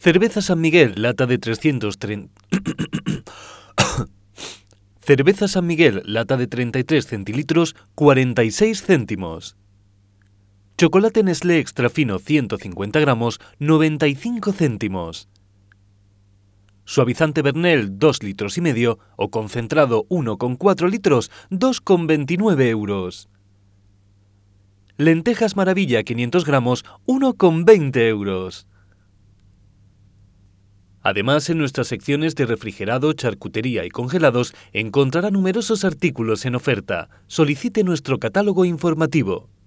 Cerveza San Miguel, lata de 330... Cerveza San Miguel, lata de 33 centilitros, 46 céntimos. Chocolate Nestlé extra fino 150 gramos, 95 céntimos. Suavizante Bernel 2 litros y medio o concentrado 1,4 litros, 2,29 euros. Lentejas Maravilla 500 gramos, 1,20 euros. Además, en nuestras secciones de refrigerado, charcutería y congelados encontrará numerosos artículos en oferta. Solicite nuestro catálogo informativo.